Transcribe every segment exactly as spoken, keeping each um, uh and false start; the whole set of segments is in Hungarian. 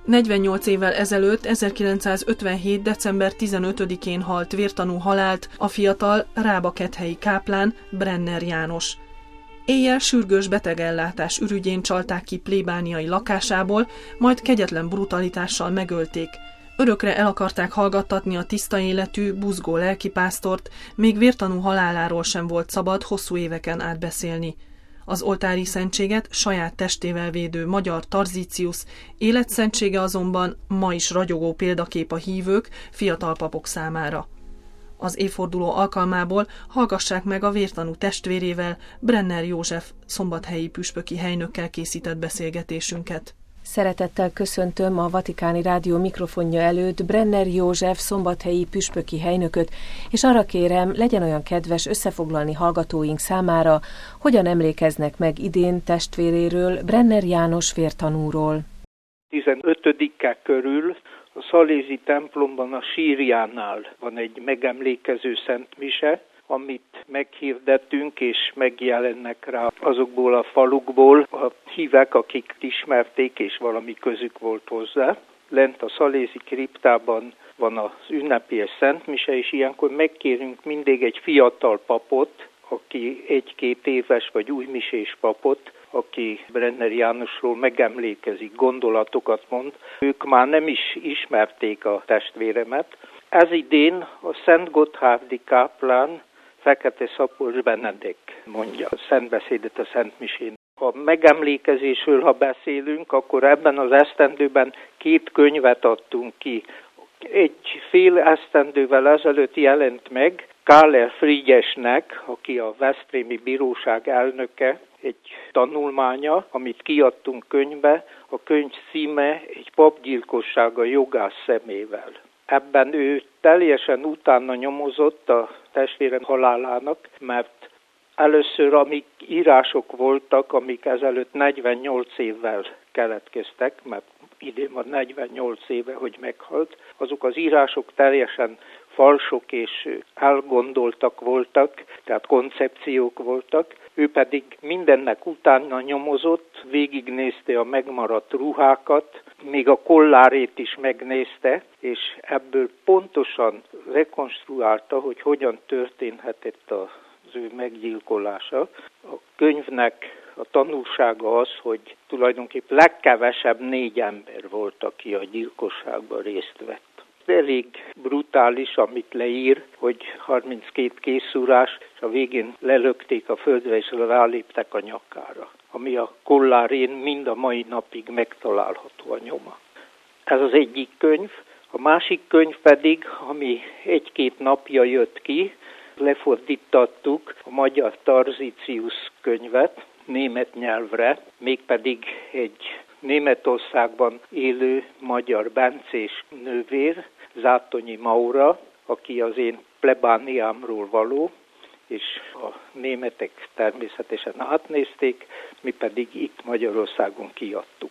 negyvennyolc évvel ezelőtt, ezerkilencszázötvenhét. december tizenötödikén halt vértanú halált a fiatal rábakethelyi káplán, Brenner János. Éjjel sürgős betegellátás ürügyén csalták ki plébániai lakásából, majd kegyetlen brutalitással megölték. Örökre el akarták hallgattatni a tiszta életű, buzgó lelkipásztort, még vértanú haláláról sem volt szabad hosszú éveken át beszélni. Az oltári szentséget saját testével védő magyar Tarzíciusz életszentsége azonban ma is ragyogó példakép a hívők, fiatal papok számára. Az évforduló alkalmából hallgassák meg a vértanú testvérével, Brenner József szombathelyi püspöki helynökkel készített beszélgetésünket. Szeretettel köszöntöm a Vatikáni Rádió mikrofonja előtt Brenner József szombathelyi püspöki helynököt, és arra kérem, legyen olyan kedves összefoglalni hallgatóink számára, hogyan emlékeznek meg idén testvéréről, Brenner János vértanúról. tizenötödike körül a szalézi templomban a sírjánál van egy megemlékező szentmise, amit meghirdettünk, és megjelennek rá azokból a falukból a hívek, akik ismerték, és valami közük volt hozzá. Lent a szalézi kriptában van az ünnepélyes szentmise, és ilyenkor megkérünk mindig egy fiatal papot, aki egy-két éves vagy újmisés papot, aki Brenner Jánosról megemlékezik, gondolatokat mond. Ők már nem is ismerték a testvéremet. Ez idén a Szent Gotthárdi káplán Fekete Szapos Benedek mondja a szentbeszédet a Szentmisén. Ha megemlékezésről, ha beszélünk, akkor ebben az esztendőben két könyvet adtunk ki. Egy fél esztendővel ezelőtt jelent meg Káler Frigyesnek, aki a Veszprémi Bíróság elnöke, egy tanulmánya, amit kiadtunk könyvbe. A könyv címe Egy papgyilkosság a jogász szemével. Ebben ő teljesen utána nyomozott a testvérem halálának, mert először, amik írások voltak, amik ezelőtt negyvennyolc évvel keletkeztek, mert idén van negyvennyolc éve, hogy meghalt, azok az írások teljesen falsok és elgondoltak voltak, tehát koncepciók voltak. Ő pedig mindennek utána nyomozott, végignézte a megmaradt ruhákat, még a kollárét is megnézte, és ebből pontosan rekonstruálta, hogy hogyan történhetett az ő meggyilkolása. A könyvnek a tanulsága az, hogy tulajdonképpen legkevesebb négy ember volt, aki a gyilkosságban részt vett. Elég brutális, amit leír, hogy harminckét készúrás, és a végén lelökték a földre, és ráléptek a nyakára, ami a kollárén mind a mai napig megtalálható a nyoma. Ez az egyik könyv. A másik könyv pedig, ami egy-két napja jött ki, lefordítattuk a magyar Tarzíciusz könyvet német nyelvre, mégpedig egy Németországban élő magyar bencés nővér, Zátonyi Maura, aki az én plebániámról való, és a németek természetesen átnézték, mi pedig itt Magyarországon kiadtuk.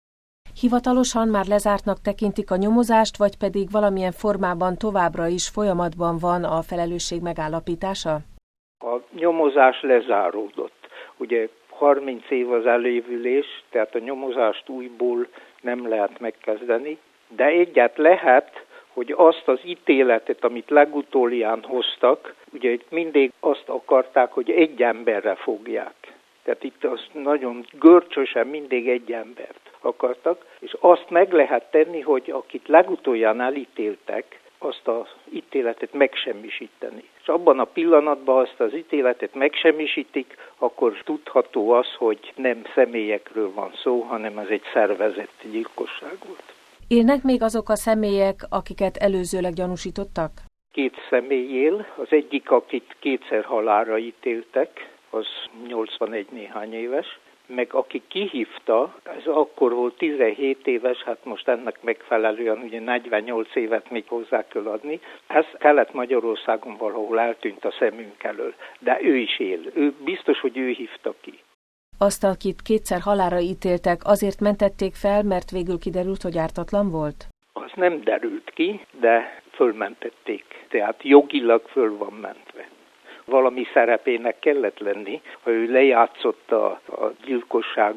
Hivatalosan már lezártnak tekintik a nyomozást, vagy pedig valamilyen formában továbbra is folyamatban van a felelősség megállapítása? A nyomozás lezáródott. Ugye harminc év az elévülés, tehát a nyomozást újból nem lehet megkezdeni, de egyet lehet, hogy azt az ítéletet, amit legutólián hoztak, ugye itt mindig azt akarták, hogy egy emberre fogják. Tehát itt az nagyon görcsösen mindig egy embert akartak, és azt meg lehet tenni, hogy akit legutólján elítéltek, azt az ítéletet megsemmisíteni. És abban a pillanatban azt az ítéletet megsemmisítik, akkor tudható az, hogy nem személyekről van szó, hanem ez egy szervezett gyilkosság volt. Élnek még azok a személyek, akiket előzőleg gyanúsítottak? Két személy él. Az egyik, akit kétszer halálra ítéltek, az nyolcvanegy néhány éves, meg aki kihívta, ez akkor volt tizenhét éves, hát most ennek megfelelően ugye negyvennyolc évet még hozzá kell adni. Ez Kelet-Magyarországon valahol eltűnt a szemünk elől, de ő is él. Ő biztos, hogy ő hívta ki. Azt, akit kétszer halálra ítéltek, azért mentették fel, mert végül kiderült, hogy ártatlan volt? Az nem derült ki, de fölmentették. Tehát jogilag föl van mentve. Valami szerepének kellett lenni, ha ő lejátszotta a gyilkosságot,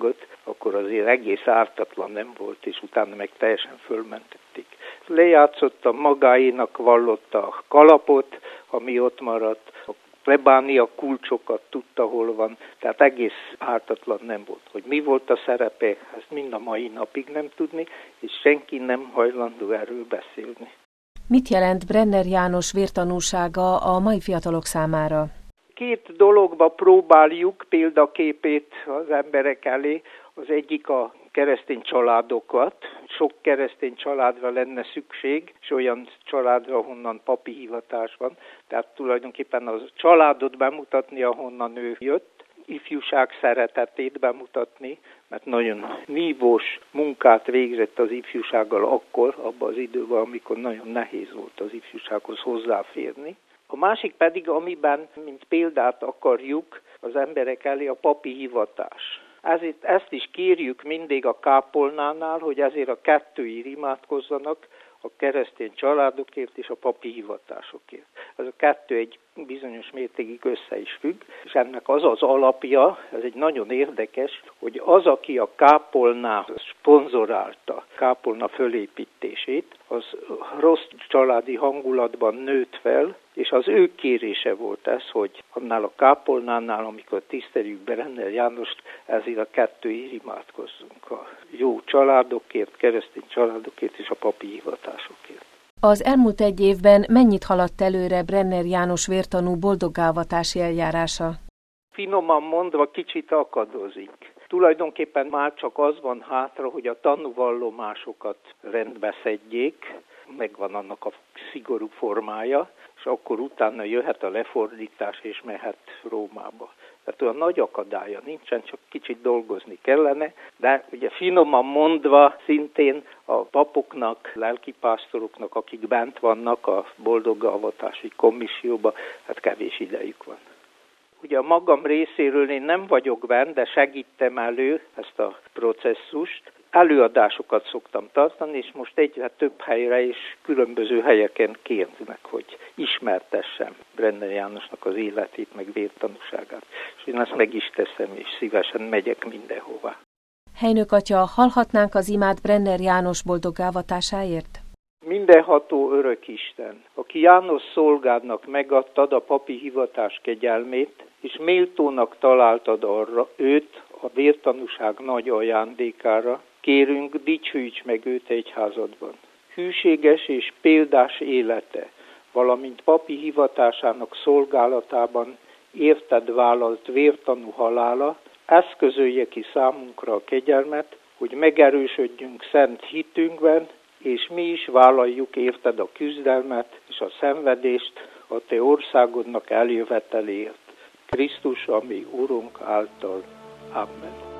akkor azért egész ártatlan nem volt, és utána meg teljesen fölmentették. Lejátszotta, magáénak vallotta a kalapot, ami ott maradt, a plebánia kulcsokat tudta, hol van, tehát egész ártatlan nem volt. Hogy mi volt a szerepe, ezt mind a mai napig nem tudni, és senki nem hajlandó erről beszélni. Mit jelent Brenner János vértanúsága a mai fiatalok számára? Két dologba próbáljuk példaképét az emberek elé. Az egyik a keresztény családokat. Sok keresztény családra lenne szükség, és olyan családra, ahonnan papi hivatás van. Tehát tulajdonképpen az családot bemutatni, ahonnan ő jött, ifjúság szeretetét bemutatni, mert nagyon nívós munkát végzett az ifjúsággal akkor, abban az időben, amikor nagyon nehéz volt az ifjúsághoz hozzáférni. A másik pedig, amiben, mint példát akarjuk az emberek elé, a papi hivatás. Ezért ezt is kérjük mindig a kápolnánál, hogy ezért a kettőért imádkozzanak, a keresztény családokért és a papi hivatásokért. Ez a kettő egy bizonyos mértékig össze is függ, és ennek az az alapja, ez egy nagyon érdekes, hogy az, aki a kápolná szponzorálta, kápolna fölépítését, az rossz családi hangulatban nőtt fel, és az ő kérése volt ez, hogy annál a kápolnánál, amikor tiszteljük Brenner Jánost, ezért a kettőért imádkozzunk. A jó családokért, keresztény családokért és a papi hivatásokért. Az elmúlt egy évben mennyit haladt előre Brenner János vértanú boldoggálvatási eljárása? Finoman mondva kicsit akadozik. Tulajdonképpen már csak az van hátra, hogy a tanúvallomásokat rendbe szedjék, megvan annak a szigorú formája, és akkor utána jöhet a lefordítás, és mehet Rómába. Tehát olyan nagy akadálya nincsen, csak kicsit dolgozni kellene, de ugye finoman mondva szintén a papoknak, lelkipásztoroknak, akik bent vannak a boldoggálvatási komisszióban, hát kevés idejük van. Ugye a magam részéről én nem vagyok bent, de segítem elő ezt a processzust. Előadásokat szoktam tartani, és most egyre több helyre és különböző helyeken kérnek, hogy ismertessem Brenner Jánosnak az életét, meg vértanúságát. És én ezt meg is teszem, és szívesen megyek mindenhová. Helynök atya, hallhatnánk az imát Brenner János boldogálvatásáért? Mindenható örök Isten, aki János szolgádnak megadtad a papi hivatás kegyelmét, és méltónak találtad arra őt a vértanúság nagy ajándékára, kérünk, dicsőíts meg őt egyházadban. Hűséges és példás élete, valamint papi hivatásának szolgálatában érted vállalt vértanú halála, eszközölje ki számunkra a kegyelmet, hogy megerősödjünk szent hitünkben, és mi is vállaljuk érted a küzdelmet és a szenvedést a te országodnak eljöveteléért. Krisztus, ami Urunk által. Amen.